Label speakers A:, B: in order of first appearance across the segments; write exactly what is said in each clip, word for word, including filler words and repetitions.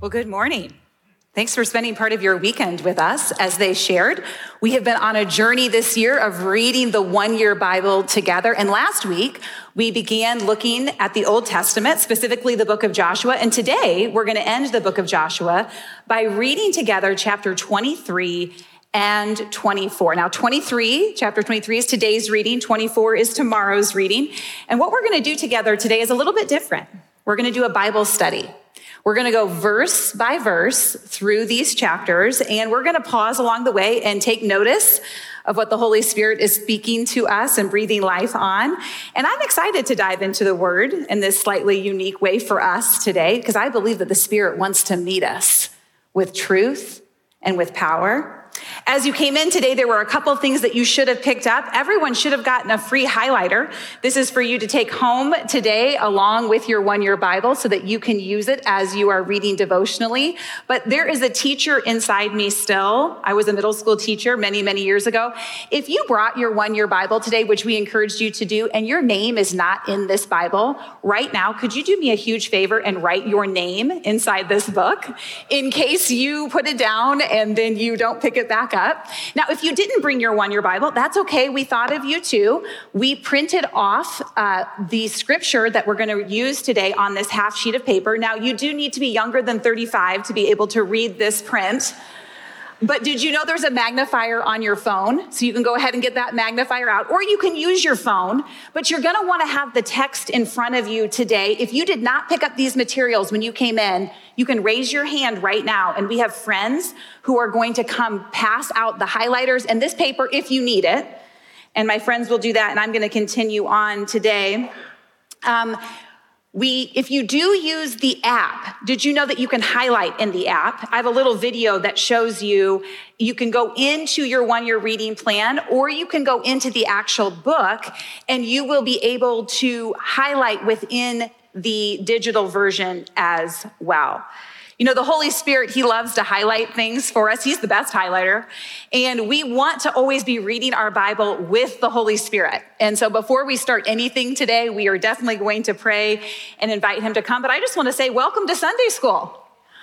A: Well, good morning. Thanks for spending part of your weekend with us. As they shared, we have been on a journey this year of reading the one-year Bible together. And last week, we began looking at the Old Testament, specifically the book of Joshua. And today, we're going to end the book of Joshua by reading together chapter twenty-three and twenty-four. Now, twenty-three, chapter twenty-three is today's reading. twenty-four is tomorrow's reading. And what we're going to do together today is a little bit different. We're going to do a Bible study. We're going to go verse by verse through these chapters, and we're going to pause along the way and take notice of what the Holy Spirit is speaking to us and breathing life on. And I'm excited to dive into the Word in this slightly unique way for us today, because I believe that the Spirit wants to meet us with truth and with power. As you came in today, there were a couple things that you should have picked up. Everyone should have gotten a free highlighter. This is for you to take home today along with your one-year Bible so that you can use it as you are reading devotionally. But there is a teacher inside me still. I was a middle school teacher many, many years ago. If you brought your one-year Bible today, which we encouraged you to do, and your name is not in this Bible right now, could you do me a huge favor and write your name inside this book in case you put it down and then you don't pick it back up? Now, if you didn't bring your one-year Bible, that's okay. We thought of you too. We printed off uh, the scripture that we're going to use today on this half sheet of paper. Now, you do need to be younger than thirty-five to be able to read this print. But did you know there's a magnifier on your phone? So you can go ahead and get that magnifier out, or you can use your phone, but you're going to want to have the text in front of you today. If you did not pick up these materials when you came in, you can raise your hand right now, and we have friends who are going to come pass out the highlighters and this paper if you need it. And my friends will do that, and I'm going to continue on today. Um, We, if you do use the app, did you know that you can highlight in the app? I have a little video that shows you, you can go into your one-year reading plan, or you can go into the actual book, and you will be able to highlight within the digital version as well. You know, the Holy Spirit, he loves to highlight things for us. He's the best highlighter. And we want to always be reading our Bible with the Holy Spirit. And so before we start anything today, we are definitely going to pray and invite him to come. But I just want to say, welcome to Sunday school.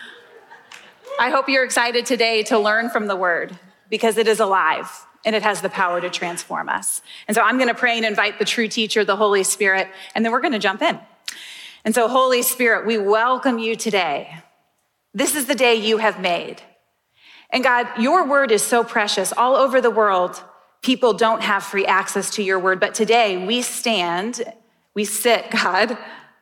A: I hope you're excited today to learn from the Word, because it is alive and it has the power to transform us. And so I'm going to pray and invite the true teacher, the Holy Spirit, and then we're going to jump in. And so, Holy Spirit, we welcome you today. This is the day you have made. And God, your word is so precious. All over the world, people don't have free access to your word. But today we stand, we sit, God,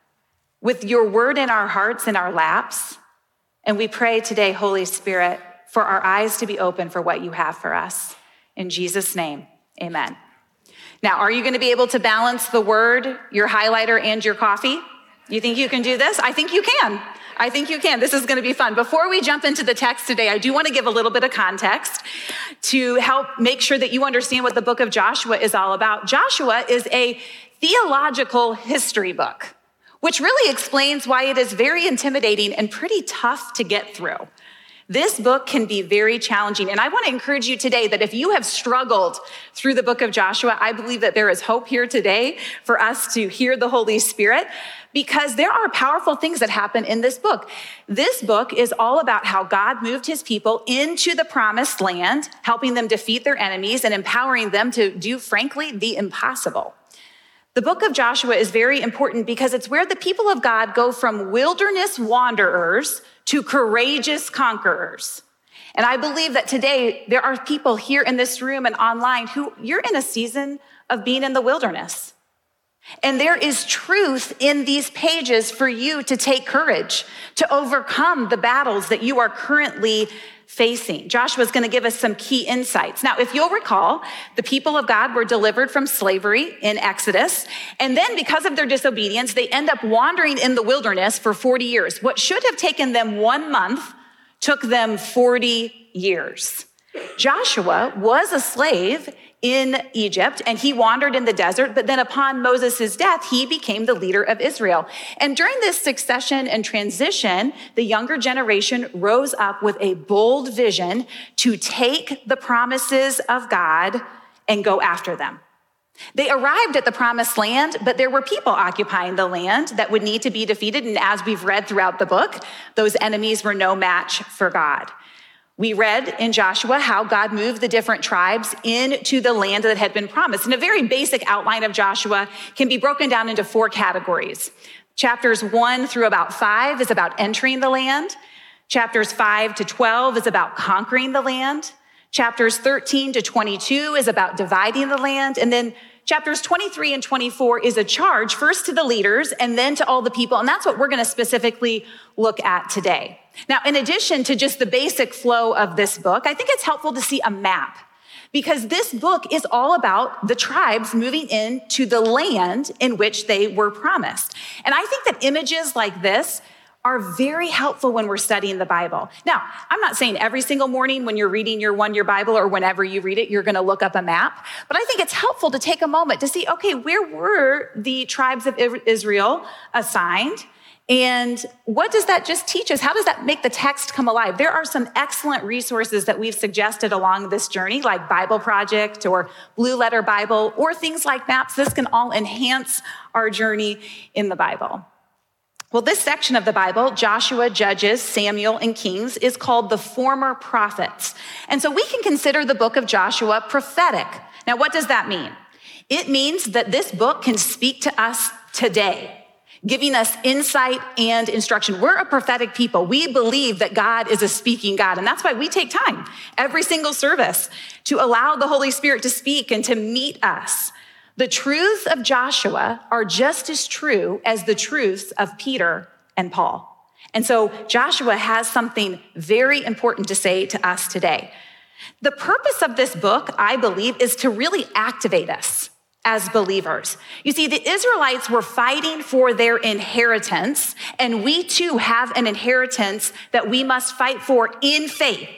A: with your word in our hearts, in our laps. And we pray today, Holy Spirit, for our eyes to be open for what you have for us. In Jesus' name, amen. Now, are you going to be able to balance the word, your highlighter, and your coffee? You think you can do this? I think you can. I think you can. This is going to be fun. Before we jump into the text today, I do want to give a little bit of context to help make sure that you understand what the book of Joshua is all about. Joshua is a theological history book, which really explains why it is very intimidating and pretty tough to get through. This book can be very challenging. And I want to encourage you today that if you have struggled through the book of Joshua, I believe that there is hope here today for us to hear the Holy Spirit, because there are powerful things that happen in this book. This book is all about how God moved his people into the promised land, helping them defeat their enemies and empowering them to do, frankly, the impossible. The book of Joshua is very important because it's where the people of God go from wilderness wanderers to courageous conquerors. And I believe that today there are people here in this room and online who you're in a season of being in the wilderness. And there is truth in these pages for you to take courage, to overcome the battles that you are currently facing. Joshua is going to give us some key insights. Now, if you'll recall, the people of God were delivered from slavery in Exodus. And then because of their disobedience, they end up wandering in the wilderness for forty years. What should have taken them one month took them forty years. Joshua was a slave in Egypt, and he wandered in the desert, but then upon Moses' death, he became the leader of Israel. And during this succession and transition, the younger generation rose up with a bold vision to take the promises of God and go after them. They arrived at the promised land, but there were people occupying the land that would need to be defeated. And as we've read throughout the book, those enemies were no match for God. We read in Joshua how God moved the different tribes into the land that had been promised. And a very basic outline of Joshua can be broken down into four categories. Chapters one through about five is about entering the land. Chapters five to twelve is about conquering the land. Chapters thirteen to twenty-two is about dividing the land. And then chapters twenty-three and twenty-four is a charge first to the leaders and then to all the people. And that's what we're going to specifically look at today. Now, in addition to just the basic flow of this book, I think it's helpful to see a map because this book is all about the tribes moving into the land in which they were promised. And I think that images like this are very helpful when we're studying the Bible. Now, I'm not saying every single morning when you're reading your one-year Bible or whenever you read it, you're going to look up a map. But I think it's helpful to take a moment to see, okay, where were the tribes of Israel assigned? And what does that just teach us? How does that make the text come alive? There are some excellent resources that we've suggested along this journey, like Bible Project or Blue Letter Bible, or things like maps. This can all enhance our journey in the Bible. Well, this section of the Bible, Joshua, Judges, Samuel, and Kings, is called the former prophets. And so we can consider the book of Joshua prophetic. Now, what does that mean? It means that this book can speak to us today, giving us insight and instruction. We're a prophetic people. We believe that God is a speaking God, and that's why we take time every single service to allow the Holy Spirit to speak and to meet us. The truths of Joshua are just as true as the truths of Peter and Paul. And so Joshua has something very important to say to us today. The purpose of this book, I believe, is to really activate us as believers. You see, the Israelites were fighting for their inheritance, and we too have an inheritance that we must fight for in faith.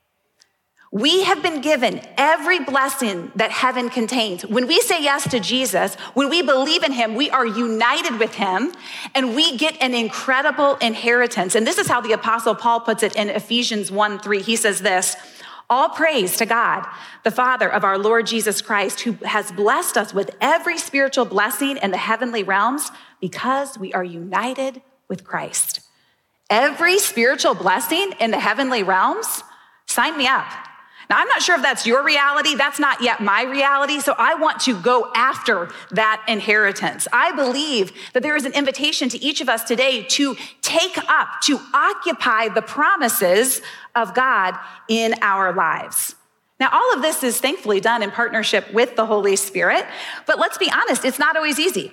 A: We have been given every blessing that heaven contains. When we say yes to Jesus, when we believe in him, we are united with him and we get an incredible inheritance. And this is how the Apostle Paul puts it in Ephesians one three. He says this, all praise to God, the Father of our Lord Jesus Christ, who has blessed us with every spiritual blessing in the heavenly realms because we are united with Christ. Every spiritual blessing in the heavenly realms, sign me up. Now, I'm not sure if that's your reality. That's not yet my reality. So I want to go after that inheritance. I believe that there is an invitation to each of us today to take up, to occupy the promises of God in our lives. Now, all of this is thankfully done in partnership with the Holy Spirit. But let's be honest, it's not always easy.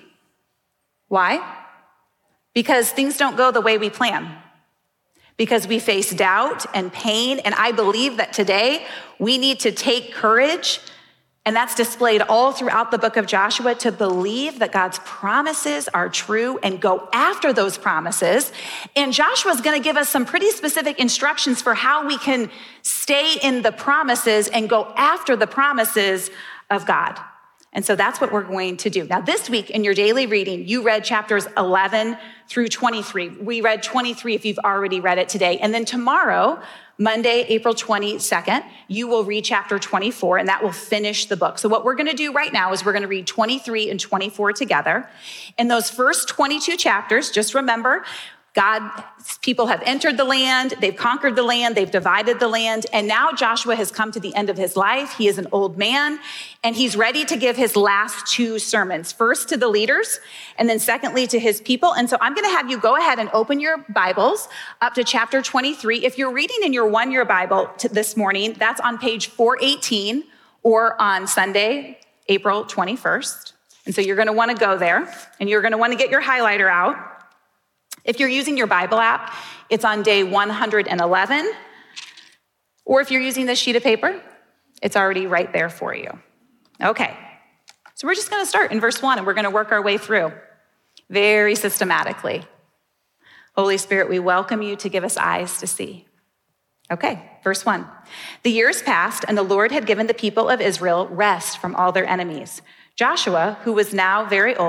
A: Why? Because things don't go the way we plan. Because we face doubt and pain. And I believe that today we need to take courage, and that's displayed all throughout the book of Joshua, to believe that God's promises are true and go after those promises. And Joshua's gonna give us some pretty specific instructions for how we can stay in the promises and go after the promises of God. And so that's what we're going to do. Now, this week in your daily reading, you read chapters eleven through twenty-three. We read twenty-three if you've already read it today. And then tomorrow, Monday, April twenty-second, you will read chapter twenty-four, and that will finish the book. So what we're going to do right now is we're going to read twenty-three and twenty-four together. In those first twenty-two chapters, just remember, God's people have entered the land, they've conquered the land, they've divided the land, and now Joshua has come to the end of his life. He is an old man, and he's ready to give his last two sermons, first to the leaders, and then secondly to his people. And so I'm gonna have you go ahead and open your Bibles up to chapter twenty-three. If you're reading in your one-year Bible this morning, that's on page four eighteen, or on Sunday, April twenty-first. And so you're gonna wanna go there, and you're gonna wanna get your highlighter out. If you're using your Bible app, it's on day one hundred eleven. Or if you're using this sheet of paper, it's already right there for you. Okay, so we're just gonna start in verse one and we're gonna work our way through very systematically. Holy Spirit, we welcome you to give us eyes to see. Okay, verse one. The years passed and the Lord had given the people of Israel rest from all their enemies. Joshua, who was now very old,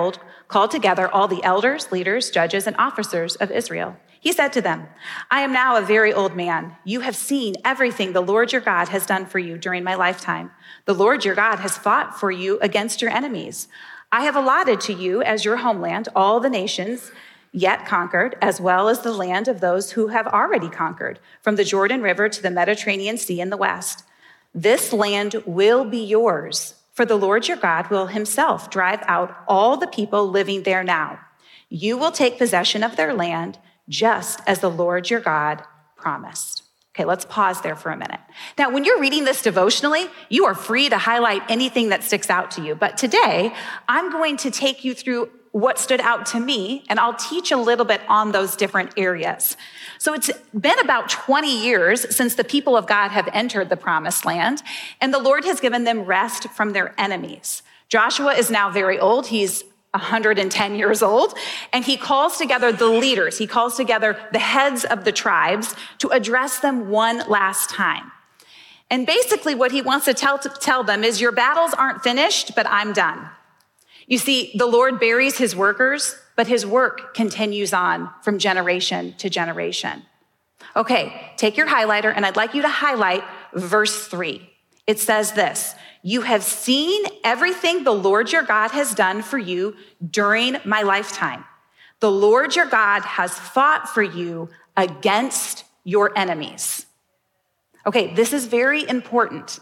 A: called together all the elders, leaders, judges, and officers of Israel. He said to them, I am now a very old man. You have seen everything the Lord your God has done for you during my lifetime. The Lord your God has fought for you against your enemies. I have allotted to you as your homeland all the nations yet conquered, as well as the land of those who have already conquered, from the Jordan River to the Mediterranean Sea in the west. This land will be yours, for the Lord your God will himself drive out all the people living there now. You will take possession of their land, just as the Lord your God promised. Okay, let's pause there for a minute. Now, when you're reading this devotionally, you are free to highlight anything that sticks out to you. But today, I'm going to take you through what stood out to me, and I'll teach a little bit on those different areas. So it's been about twenty years since the people of God have entered the promised land, and the Lord has given them rest from their enemies. Joshua is now very old. He's one hundred ten years old, and he calls together the leaders. He calls together the heads of the tribes to address them one last time. And basically what he wants to tell, to tell them is, your battles aren't finished, but I'm done. You see, the Lord buries his workers, but his work continues on from generation to generation. Okay, take your highlighter, and I'd like you to highlight verse three. It says this, you have seen everything the Lord your God has done for you during my lifetime. The Lord your God has fought for you against your enemies. Okay, this is very important.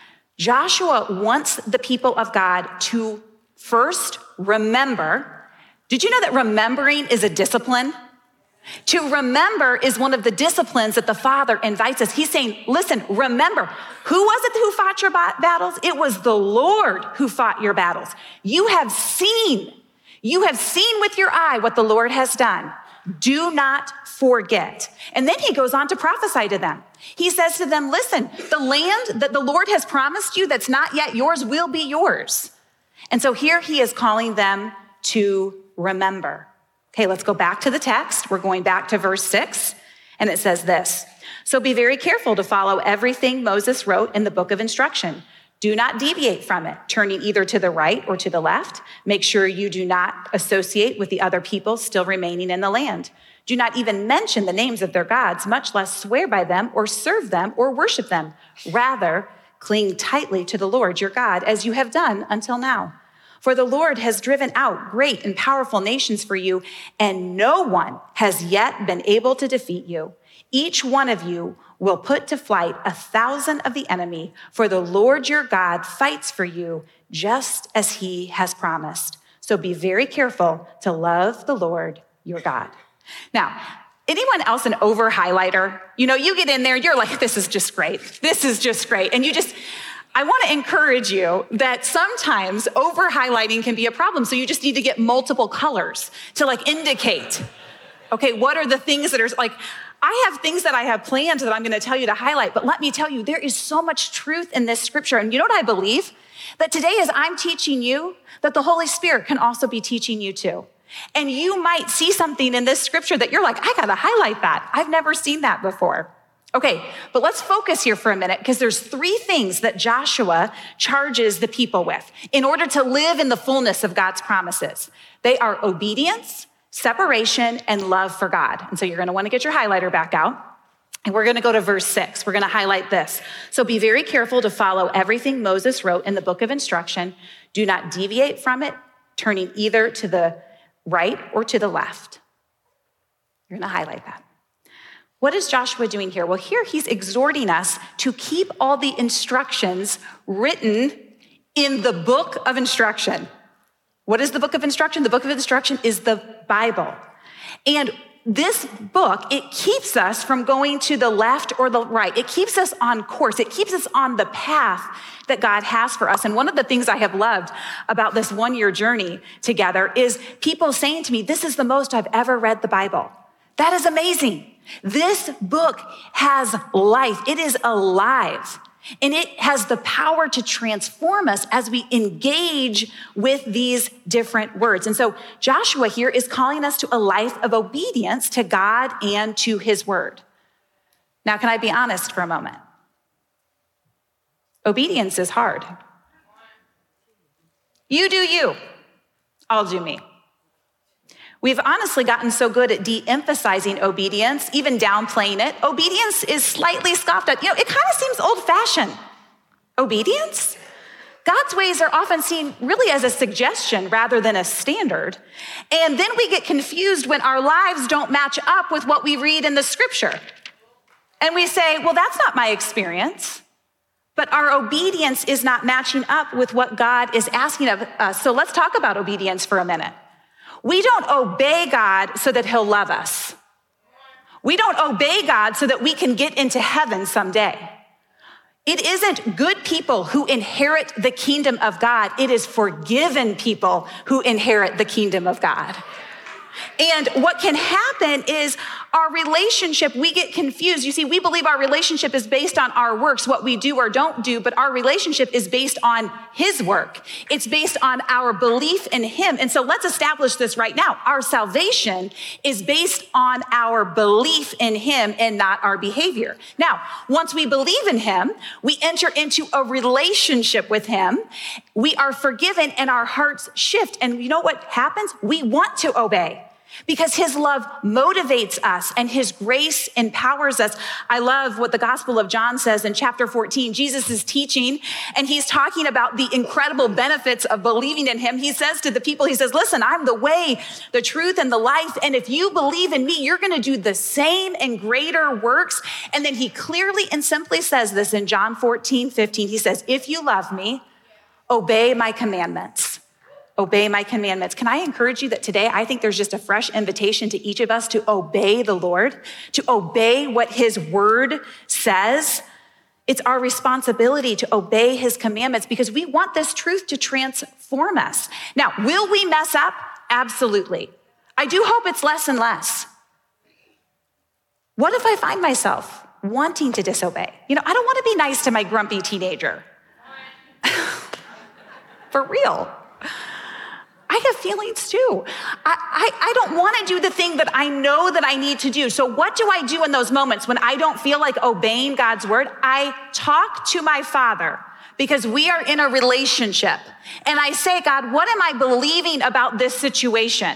A: Joshua wants the people of God to first remember. Did you know that remembering is a discipline? To remember is one of the disciplines that the Father invites us. He's saying, listen, remember, who was it who fought your battles? It was the Lord who fought your battles. You have seen, you have seen with your eye what the Lord has done. Do not forget. And then he goes on to prophesy to them. He says to them, listen, the land that the Lord has promised you that's not yet yours will be yours. And so here he is calling them to remember. Okay, let's go back to the text. We're going back to verse six, and it says this. So be very careful to follow everything Moses wrote in the book of instruction. Do not deviate from it, turning either to the right or to the left. Make sure you do not associate with the other people still remaining in the land. Do not even mention the names of their gods, much less swear by them or serve them or worship them. Rather, cling tightly to the Lord your God, as you have done until now. For the Lord has driven out great and powerful nations for you, and no one has yet been able to defeat you. Each one of you will put to flight a thousand of the enemy, for the Lord your God fights for you just as he has promised. So be very careful to love the Lord your God. Now, anyone else an over highlighter? You know, you get in there, you're like, this is just great. This is just great. And you just, I want to encourage you that sometimes over highlighting can be a problem. So you just need to get multiple colors to like indicate, okay, what are the things that are like, I have things that I have planned that I'm going to tell you to highlight, but let me tell you, there is so much truth in this scripture. And you know what I believe? That today as I'm teaching you, that the Holy Spirit can also be teaching you too. And you might see something in this scripture that you're like, I got to highlight that. I've never seen that before. Okay, but let's focus here for a minute because there's three things that Joshua charges the people with in order to live in the fullness of God's promises. They are obedience, separation, and love for God. And so you're going to want to get your highlighter back out. And we're going to go to verse six. We're going to highlight this. So be very careful to follow everything Moses wrote in the book of instruction. Do not deviate from it, turning either to the right or to the left. You're going to highlight that. What is Joshua doing here? Well, here he's exhorting us to keep all the instructions written in the book of instruction. What is the book of instruction? The book of instruction is the Bible. And this book, it keeps us from going to the left or the right. It keeps us on course. It keeps us on the path that God has for us. And one of the things I have loved about this one-year journey together is people saying to me, this is the most I've ever read the Bible. That is amazing. This book has life. It is alive. And it has the power to transform us as we engage with these different words. And so Joshua here is calling us to a life of obedience to God and to his word. Now, can I be honest for a moment? Obedience is hard. You do you. I'll do me. We've honestly gotten so good at de-emphasizing obedience, even downplaying it. Obedience is slightly scoffed at. You know, it kind of seems old-fashioned. Obedience? God's ways are often seen really as a suggestion rather than a standard. And then we get confused when our lives don't match up with what we read in the scripture. And we say, well, that's not my experience. But our obedience is not matching up with what God is asking of us. So let's talk about obedience for a minute. We don't obey God so that he'll love us. We don't obey God so that we can get into heaven someday. It isn't good people who inherit the kingdom of God. It is forgiven people who inherit the kingdom of God. And what can happen is our relationship, we get confused. You see, we believe our relationship is based on our works, what we do or don't do, but our relationship is based on his work. It's based on our belief in him. And so let's establish this right now. Our salvation is based on our belief in him and not our behavior. Now, once we believe in him, we enter into a relationship with him. We are forgiven and our hearts shift. And you know what happens? We want to obey. Because his love motivates us and his grace empowers us. I love what the Gospel of John says in chapter fourteen. Jesus is teaching and he's talking about the incredible benefits of believing in him. He says to the people, he says, listen, I'm the way, the truth, and the life. And if you believe in me, you're going to do the same and greater works. And then he clearly and simply says this in John fourteen, fifteen. He says, if you love me, obey my commandments. Obey my commandments. Can I encourage you that today, I think there's just a fresh invitation to each of us to obey the Lord, to obey what his word says. It's our responsibility to obey his commandments because we want this truth to transform us. Now, will we mess up? Absolutely. I do hope it's less and less. What if I find myself wanting to disobey? You know, I don't want to be nice to my grumpy teenager. For real. I have feelings too. I, I, I don't want to do the thing that I know that I need to do. So what do I do in those moments when I don't feel like obeying God's word? I talk to my Father because we are in a relationship. And I say, God, what am I believing about this situation?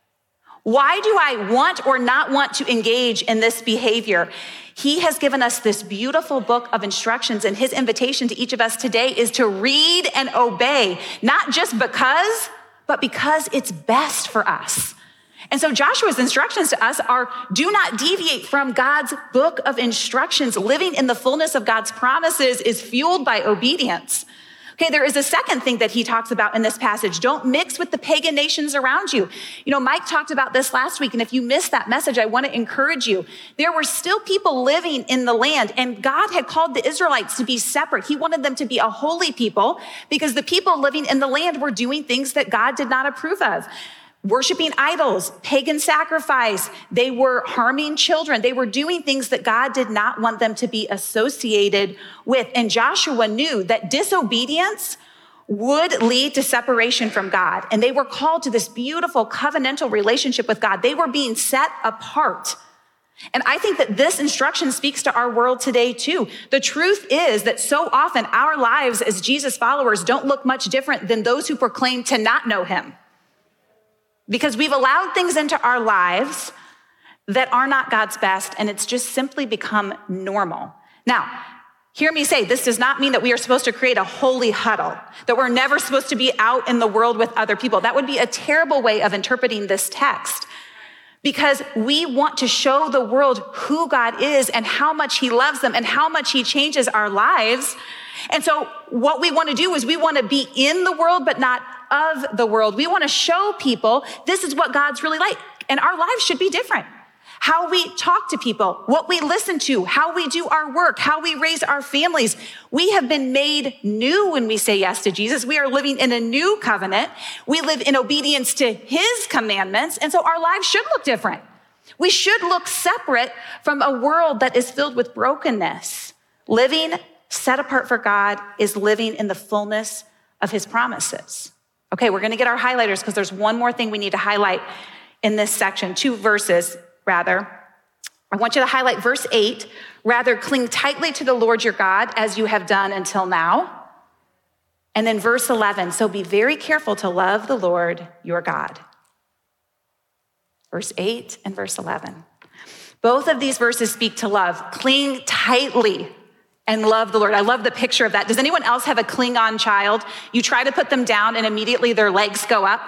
A: Why do I want or not want to engage in this behavior? He has given us this beautiful book of instructions, and his invitation to each of us today is to read and obey, not just because, but because it's best for us. And so Joshua's instructions to us are, do not deviate from God's book of instructions. Living in the fullness of God's promises is fueled by obedience. Okay, there is a second thing that he talks about in this passage. Don't mix with the pagan nations around you. You know, Mike talked about this last week, and if you missed that message, I want to encourage you. There were still people living in the land, and God had called the Israelites to be separate. He wanted them to be a holy people because the people living in the land were doing things that God did not approve of. Worshiping idols, pagan sacrifice. They were harming children. They were doing things that God did not want them to be associated with. And Joshua knew that disobedience would lead to separation from God. And they were called to this beautiful covenantal relationship with God. They were being set apart. And I think that this instruction speaks to our world today too. The truth is that so often our lives as Jesus followers don't look much different than those who proclaim to not know him. Because we've allowed things into our lives that are not God's best, and it's just simply become normal. Now, hear me say, this does not mean that we are supposed to create a holy huddle, that we're never supposed to be out in the world with other people. That would be a terrible way of interpreting this text, because we want to show the world who God is and how much he loves them and how much he changes our lives. And so what we want to do is we want to be in the world, but not of the world. We want to show people this is what God's really like. And our lives should be different. How we talk to people, what we listen to, how we do our work, how we raise our families. We have been made new when we say yes to Jesus. We are living in a new covenant. We live in obedience to his commandments. And so our lives should look different. We should look separate from a world that is filled with brokenness. Living set apart for God is living in the fullness of his promises. Okay, we're going to get our highlighters because there's one more thing we need to highlight in this section, two verses rather. I want you to highlight verse eight, rather cling tightly to the Lord your God as you have done until now. And then verse eleven, so be very careful to love the Lord your God. verse eight and verse eleven. Both of these verses speak to love. Cling tightly and love the Lord. I love the picture of that. Does anyone else have a cling on child? You try to put them down and immediately their legs go up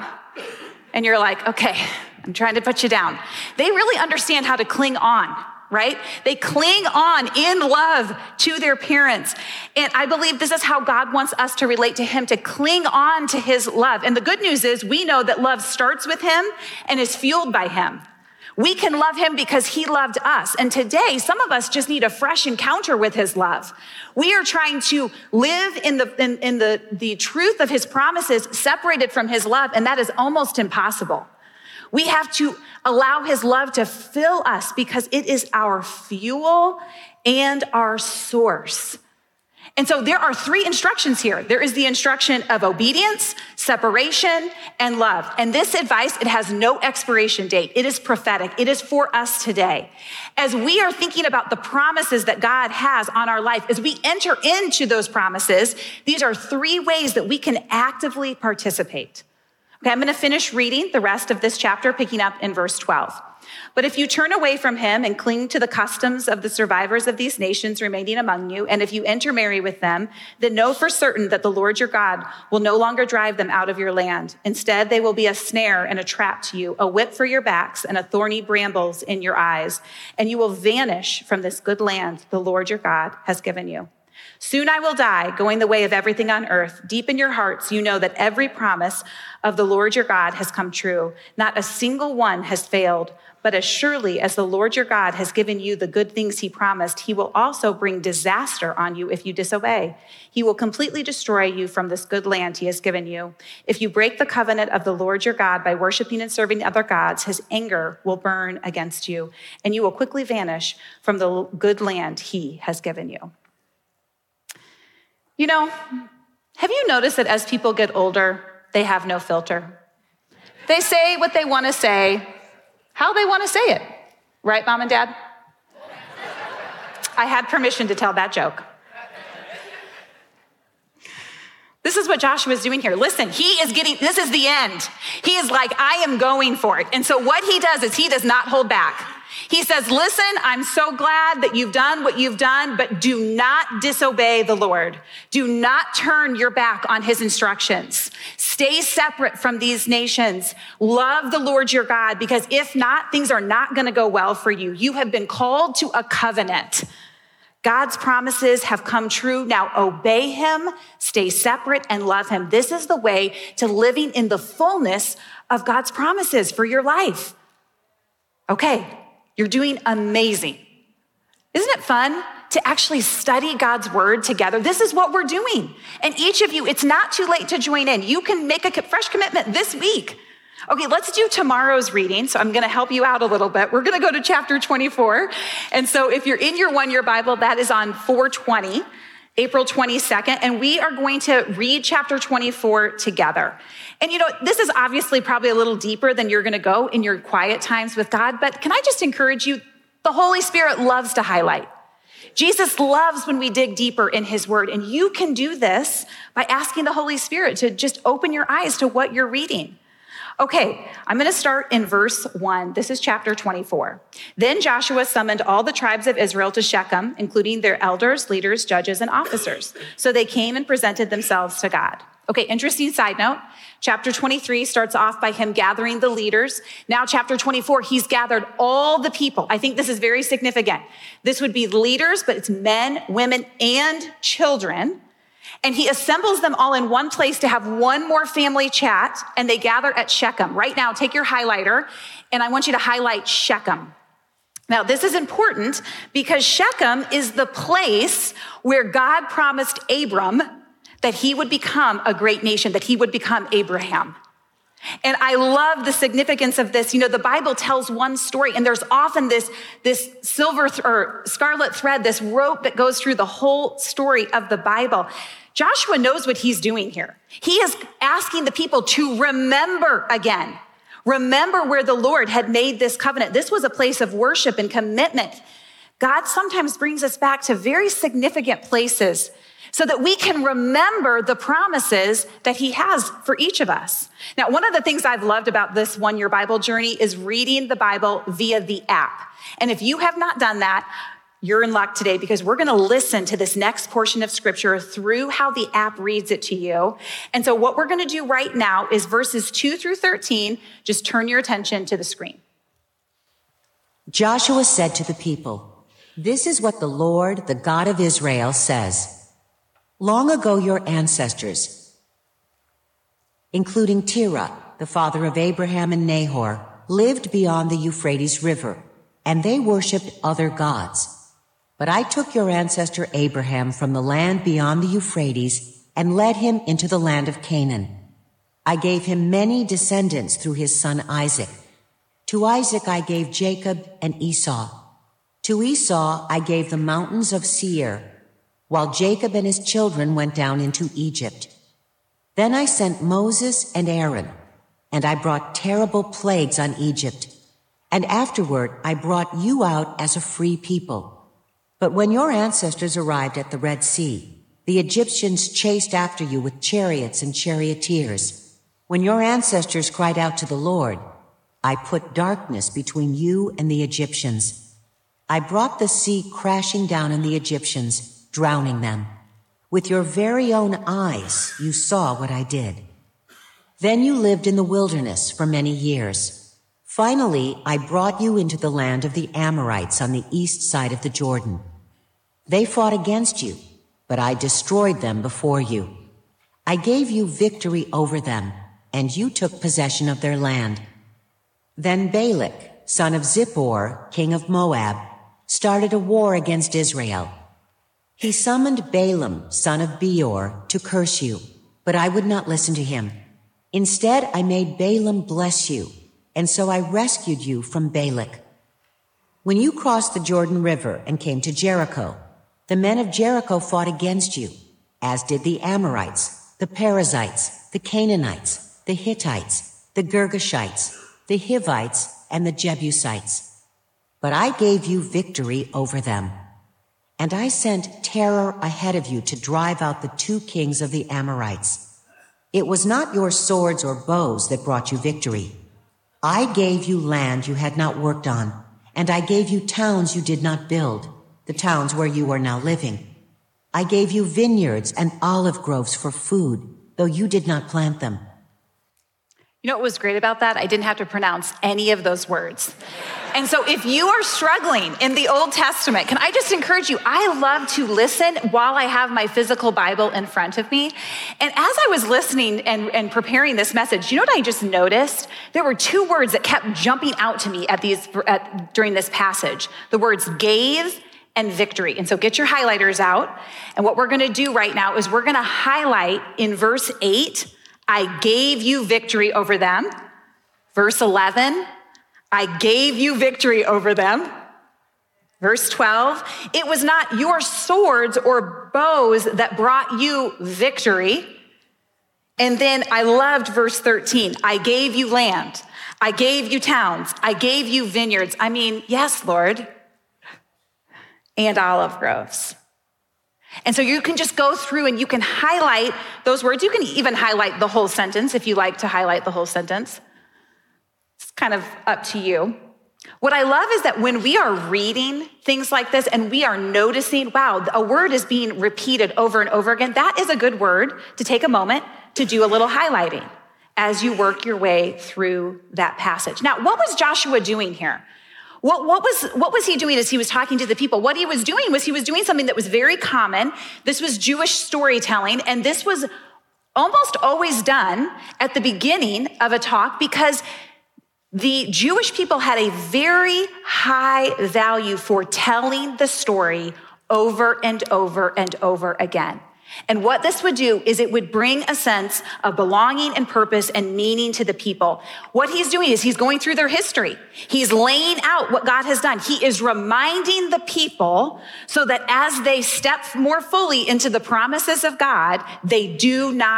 A: and you're like, okay, I'm trying to put you down. They really understand how to cling on, right? They cling on in love to their parents. And I believe this is how God wants us to relate to him, to cling on to his love. And the good news is we know that love starts with him and is fueled by him. We can love him because he loved us. And today, some of us just need a fresh encounter with his love. We are trying to live in the, in, in the, the truth of his promises separated from his love, and that is almost impossible. We have to allow his love to fill us because it is our fuel and our source. And so there are three instructions here. There is the instruction of obedience, separation, and love. And this advice, it has no expiration date. It is prophetic. It is for us today. As we are thinking about the promises that God has on our life, as we enter into those promises, these are three ways that we can actively participate. Okay, I'm going to finish reading the rest of this chapter, picking up in verse twelve. But if you turn away from him and cling to the customs of the survivors of these nations remaining among you, and if you intermarry with them, then know for certain that the Lord your God will no longer drive them out of your land. Instead, they will be a snare and a trap to you, a whip for your backs and a thorny brambles in your eyes, and you will vanish from this good land the Lord your God has given you. Soon I will die, going the way of everything on earth. Deep in your hearts, you know that every promise of the Lord your God has come true. Not a single one has failed. But as surely as the Lord your God has given you the good things he promised, he will also bring disaster on you if you disobey. He will completely destroy you from this good land he has given you. If you break the covenant of the Lord your God by worshiping and serving other gods, his anger will burn against you, and you will quickly vanish from the good land he has given you. You know, have you noticed that as people get older, they have no filter? They say what they want to say, how they want to say it. Right, Mom and Dad? I had permission to tell that joke. This is what Joshua is doing here. Listen, he is getting, this is the end. He is like, I am going for it. And so what he does is he does not hold back. He says, listen, I'm so glad that you've done what you've done, but do not disobey the Lord. Do not turn your back on his instructions. Stay separate from these nations. Love the Lord your God, because if not, things are not going to go well for you. You have been called to a covenant. God's promises have come true. Now obey him, stay separate, and love him. This is the way to living in the fullness of God's promises for your life. Okay, you're doing amazing. Isn't it fun to actually study God's word together? This is what we're doing. And each of you, it's not too late to join in. You can make a fresh commitment this week. Okay, let's do tomorrow's reading. So I'm going to help you out a little bit. We're going to go to chapter twenty-four. And so if you're in your one-year Bible, that is on four twenty, April twenty-second. And we are going to read chapter twenty-four together. And you know, this is obviously probably a little deeper than you're going to go in your quiet times with God. But can I just encourage you, the Holy Spirit loves to highlight. Jesus loves when we dig deeper in his word. And you can do this by asking the Holy Spirit to just open your eyes to what you're reading. Okay, I'm going to start in verse one. This is chapter twenty-four. Then Joshua summoned all the tribes of Israel to Shechem, including their elders, leaders, judges, and officers. So they came and presented themselves to God. Okay, interesting side note. Chapter twenty-three starts off by him gathering the leaders. Now chapter twenty-four, he's gathered all the people. I think this is very significant. This would be leaders, but it's men, women, and children. And he assembles them all in one place to have one more family chat, and they gather at Shechem. Right now, take your highlighter, and I want you to highlight Shechem. Now, this is important because Shechem is the place where God promised Abram that he would become a great nation, that he would become Abraham. And I love the significance of this. You know, the Bible tells one story, and there's often this, this silver th- or scarlet thread, this rope that goes through the whole story of the Bible. Joshua knows what he's doing here. He is asking the people to remember again. Remember where the Lord had made this covenant. This was a place of worship and commitment. God sometimes brings us back to very significant places so that we can remember the promises that he has for each of us. Now, one of the things I've loved about this one-year Bible journey is reading the Bible via the app. And if you have not done that, you're in luck today, because we're going to listen to this next portion of scripture through how the app reads it to you. And so what we're going to do right now is verses two through thirteen. Just turn your attention to the screen.
B: Joshua said to the people, "This is what the Lord, the God of Israel, says. Long ago your ancestors, including Terah, the father of Abraham and Nahor, lived beyond the Euphrates River, and they worshipped other gods. But I took your ancestor Abraham from the land beyond the Euphrates and led him into the land of Canaan. I gave him many descendants through his son Isaac. To Isaac I gave Jacob and Esau. To Esau I gave the mountains of Seir, while Jacob and his children went down into Egypt. Then I sent Moses and Aaron, and I brought terrible plagues on Egypt. And afterward I brought you out as a free people. But when your ancestors arrived at the Red Sea, the Egyptians chased after you with chariots and charioteers. When your ancestors cried out to the Lord, I put darkness between you and the Egyptians. I brought the sea crashing down on the Egyptians, drowning them. With your very own eyes, you saw what I did. Then you lived in the wilderness for many years. Finally, I brought you into the land of the Amorites on the east side of the Jordan. They fought against you, but I destroyed them before you. I gave you victory over them, and you took possession of their land. Then Balak, son of Zippor, king of Moab, started a war against Israel. He summoned Balaam, son of Beor, to curse you, but I would not listen to him. Instead, I made Balaam bless you, and so I rescued you from Balak. When you crossed the Jordan River and came to Jericho, the men of Jericho fought against you, as did the Amorites, the Perizzites, the Canaanites, the Hittites, the Girgashites, the Hivites, and the Jebusites. But I gave you victory over them. And I sent terror ahead of you to drive out the two kings of the Amorites. It was not your swords or bows that brought you victory. I gave you land you had not worked on, and I gave you towns you did not build, the towns where you are now living. I gave you vineyards and olive groves for food, though you did not plant them."
A: You know what was great about that? I didn't have to pronounce any of those words. And so if you are struggling in the Old Testament, can I just encourage you, I love to listen while I have my physical Bible in front of me. And as I was listening and, and preparing this message, you know what I just noticed? There were two words that kept jumping out to me at these at, during this passage. The words gave and victory. And so get your highlighters out. And what we're going to do right now is we're going to highlight in verse eight, I gave you victory over them. Verse eleven, I gave you victory over them. Verse twelve, it was not your swords or bows that brought you victory. And then I loved verse thirteen, I gave you land. I gave you towns. I gave you vineyards. I mean, yes, Lord. And olive groves. And so you can just go through and you can highlight those words. You can even highlight the whole sentence if you like to highlight the whole sentence. It's kind of up to you. What I love is that when we are reading things like this and we are noticing, wow, a word is being repeated over and over again, that is a good word to take a moment to do a little highlighting as you work your way through that passage. Now, what was Joshua doing here? What, what was what was he doing as he was talking to the people? What he was doing was he was doing something that was very common. This was Jewish storytelling, and this was almost always done at the beginning of a talk because the Jewish people had a very high value for telling the story over and over and over again. And what this would do is it would bring a sense of belonging and purpose and meaning to the people. What he's doing is he's going through their history. He's laying out what God has done. He is reminding the people so that as they step more fully into the promises of God, they do not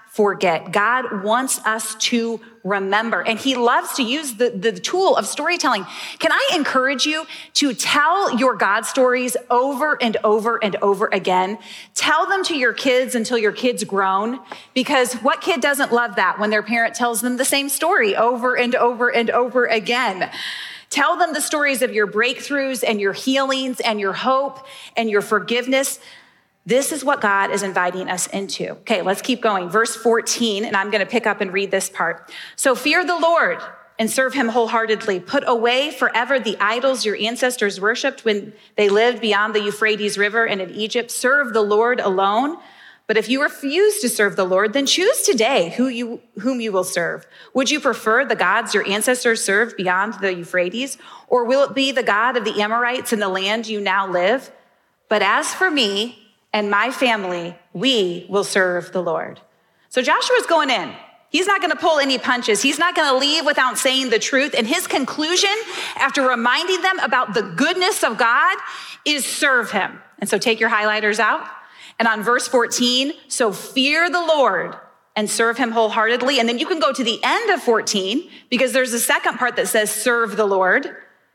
A: forget. God wants us to remember, and he loves to use the, the tool of storytelling. Can I encourage you to tell your God stories over and over and over again? Tell them to your kids until your kid's grown, because what kid doesn't love that when their parent tells them the same story over and over and over again? Tell them the stories of your breakthroughs and your healings and your hope and your forgiveness. This is what God is inviting us into. Okay, let's keep going. Verse fourteen, and I'm going to pick up and read this part. So fear the Lord and serve him wholeheartedly. Put away forever the idols your ancestors worshiped when they lived beyond the Euphrates River and in Egypt. Serve the Lord alone. But if you refuse to serve the Lord, then choose today who you, whom you will serve. Would you prefer the gods your ancestors served beyond the Euphrates? Or will it be the God of the Amorites in the land you now live? But as for me and my family, we will serve the Lord. So Joshua's going in. He's not going to pull any punches. He's not going to leave without saying the truth. And his conclusion, after reminding them about the goodness of God, is serve him. And so take your highlighters out. And on verse fourteen, so fear the Lord and serve him wholeheartedly. And then you can go to the end of fourteen, because there's a second part that says serve the Lord.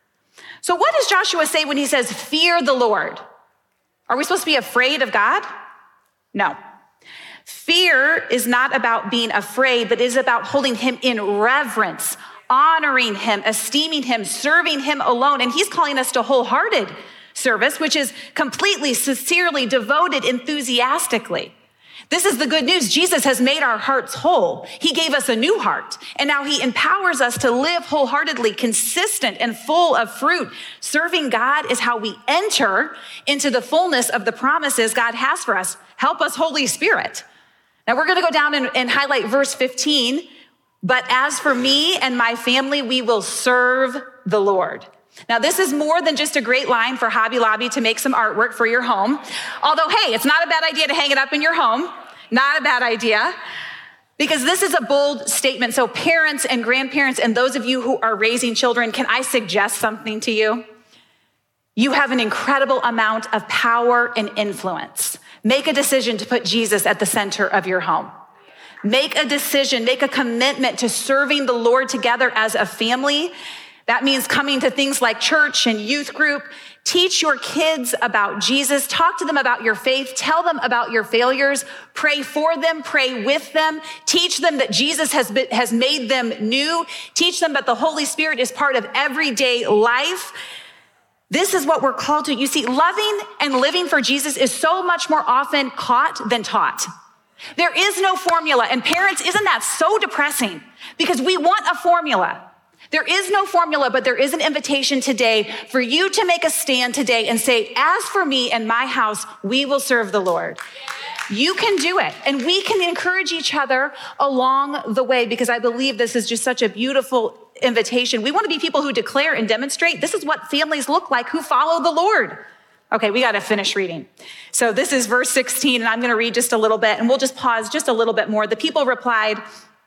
A: So what does Joshua say when he says fear the Lord? Are we supposed to be afraid of God? No. Fear is not about being afraid, but is about holding him in reverence, honoring him, esteeming him, serving him alone. And he's calling us to wholehearted service, which is completely, sincerely, devoted, enthusiastically. This is the good news. Jesus has made our hearts whole. He gave us a new heart, and now he empowers us to live wholeheartedly, consistent and full of fruit. Serving God is how we enter into the fullness of the promises God has for us. Help us, Holy Spirit. Now we're going to go down and, and highlight verse fifteen. But as for me and my family, we will serve the Lord. Now, this is more than just a great line for Hobby Lobby to make some artwork for your home. Although, hey, it's not a bad idea to hang it up in your home. Not a bad idea. Because this is a bold statement. So parents and grandparents and those of you who are raising children, can I suggest something to you? You have an incredible amount of power and influence. Make a decision to put Jesus at the center of your home. Make a decision, make a commitment to serving the Lord together as a family. That means coming to things like church and youth group. Teach your kids about Jesus. Talk to them about your faith. Tell them about your failures. Pray for them. Pray with them. Teach them that Jesus has been, has made them new. Teach them that the Holy Spirit is part of everyday life. This is what we're called to. You see, loving and living for Jesus is so much more often caught than taught. There is no formula. And parents, isn't that so depressing? Because we want a formula. There is no formula, but there is an invitation today for you to make a stand today and say, as for me and my house, we will serve the Lord. You can do it. And we can encourage each other along the way, because I believe this is just such a beautiful invitation. We want to be people who declare and demonstrate this is what families look like who follow the Lord. Okay, we got to finish reading. So this is verse sixteen, and I'm going to read just a little bit, and we'll just pause just a little bit more. The people replied,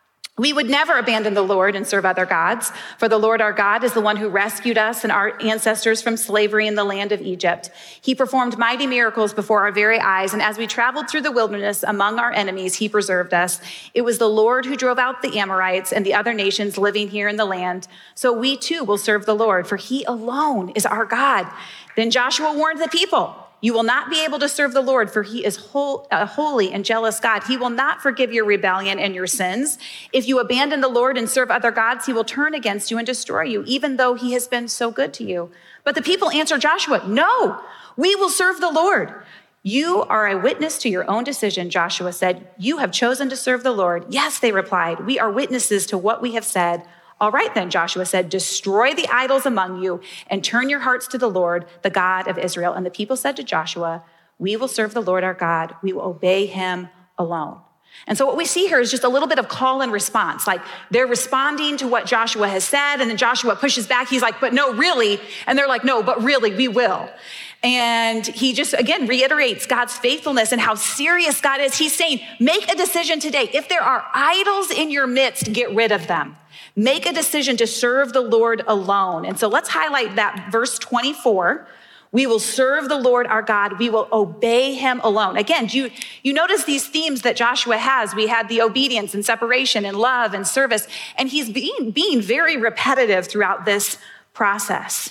A: we would never abandon the Lord and serve other gods, for the Lord our God is the one who rescued us and our ancestors from slavery in the land of Egypt. He performed mighty miracles before our very eyes, and as we traveled through the wilderness among our enemies, he preserved us. It was the Lord who drove out the Amorites and the other nations living here in the land. So we too will serve the Lord, for he alone is our God. Then Joshua warned the people, you will not be able to serve the Lord, for he is whole, a holy and jealous God. He will not forgive your rebellion and your sins. If you abandon the Lord and serve other gods, he will turn against you and destroy you, even though he has been so good to you. But the people answered Joshua, no, we will serve the Lord. You are a witness to your own decision, Joshua said. You have chosen to serve the Lord. Yes, they replied, we are witnesses to what we have said. All right then, Joshua said, destroy the idols among you and turn your hearts to the Lord, the God of Israel. And the people said to Joshua, we will serve the Lord our God. We will obey him alone. And so what we see here is just a little bit of call and response. Like they're responding to what Joshua has said, and then Joshua pushes back. He's like, but no, really. And they're like, no, but really, we will. And he just, again, reiterates God's faithfulness and how serious God is. He's saying, make a decision today. If there are idols in your midst, get rid of them. Make a decision to serve the Lord alone. And so let's highlight that verse twenty-four, We will serve the Lord our God. We will obey him alone. Again, do you, you notice these themes that Joshua has. We had the obedience and separation and love and service, and he's being, being very repetitive throughout this process.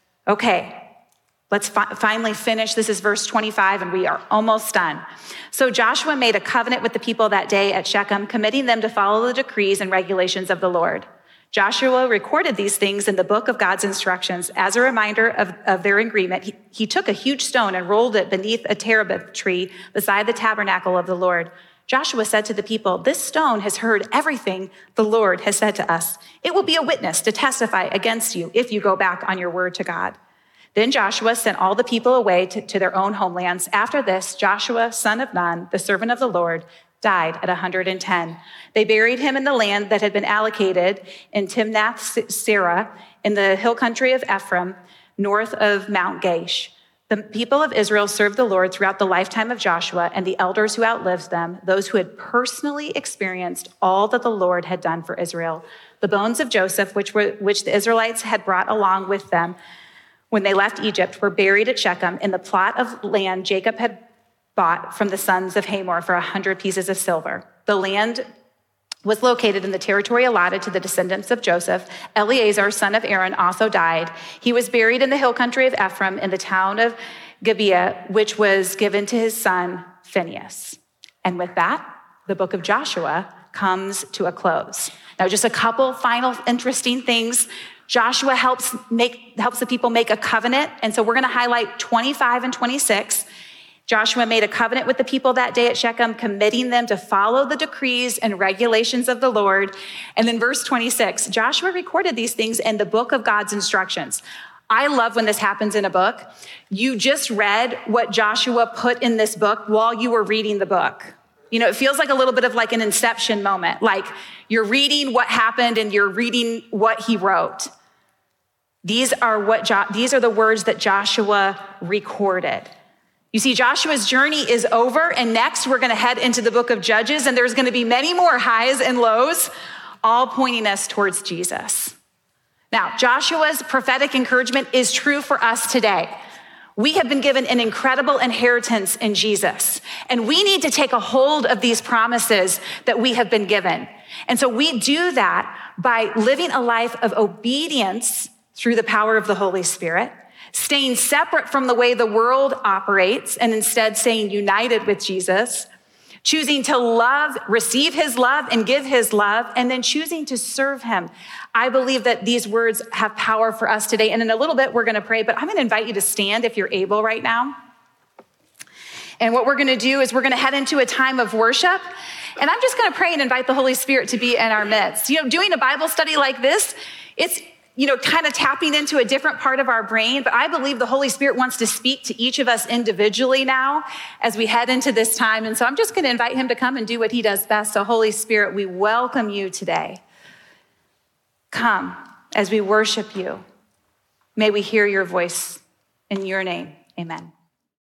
A: Okay, let's fi- finally finish. This is verse twenty-five, and we are almost done. So Joshua made a covenant with the people that day at Shechem, committing them to follow the decrees and regulations of the Lord. Joshua recorded these things in the book of God's instructions as a reminder of, of their agreement. He, he took a huge stone and rolled it beneath a terebinth tree beside the tabernacle of the Lord. Joshua said to the people, "This stone has heard everything the Lord has said to us. It will be a witness to testify against you if you go back on your word to God." Then Joshua sent all the people away to, to their own homelands. After this, Joshua, son of Nun, the servant of the Lord, died at one hundred ten. They buried him in the land that had been allocated in Timnath-Serah in the hill country of Ephraim, north of Mount Gaish. The people of Israel served the Lord throughout the lifetime of Joshua and the elders who outlived them, those who had personally experienced all that the Lord had done for Israel. The bones of Joseph, which were which the Israelites had brought along with them when they left Egypt, were buried at Shechem in the plot of land Jacob had bought from the sons of Hamor for a hundred pieces of silver. The land was located in the territory allotted to the descendants of Joseph. Eleazar, son of Aaron, also died. He was buried in the hill country of Ephraim in the town of Gibeah, which was given to his son Phinehas. And with that, the book of Joshua comes to a close. Now, just a couple final interesting things. Joshua helps make helps the people make a covenant. And so we're going to highlight twenty-five and twenty-six. Joshua made a covenant with the people that day at Shechem, committing them to follow the decrees and regulations of the Lord. And then verse twenty-six, Joshua recorded these things in the book of God's instructions. I love when this happens in a book. You just read what Joshua put in this book while you were reading the book. You know, it feels like a little bit of like an inception moment. Like you're reading what happened and you're reading what he wrote. These are what jo- these are the words that Joshua recorded. You see, Joshua's journey is over, and next we're going to head into the book of Judges, and there's going to be many more highs and lows, all pointing us towards Jesus. Now, Joshua's prophetic encouragement is true for us today. We have been given an incredible inheritance in Jesus, and we need to take a hold of these promises that we have been given. And so we do that by living a life of obedience through the power of the Holy Spirit, staying separate from the way the world operates and instead staying united with Jesus, choosing to love, receive his love and give his love, and then choosing to serve him. I believe that these words have power for us today. And in a little bit, we're going to pray, but I'm going to invite you to stand if you're able right now. And what we're going to do is we're going to head into a time of worship. And I'm just going to pray and invite the Holy Spirit to be in our midst. You know, doing a Bible study like this, it's you know, kind of tapping into a different part of our brain, but I believe the Holy Spirit wants to speak to each of us individually now as we head into this time. And so I'm just going to invite him to come and do what he does best. So Holy Spirit, we welcome you today. Come as we worship you. May we hear your voice in your name. Amen.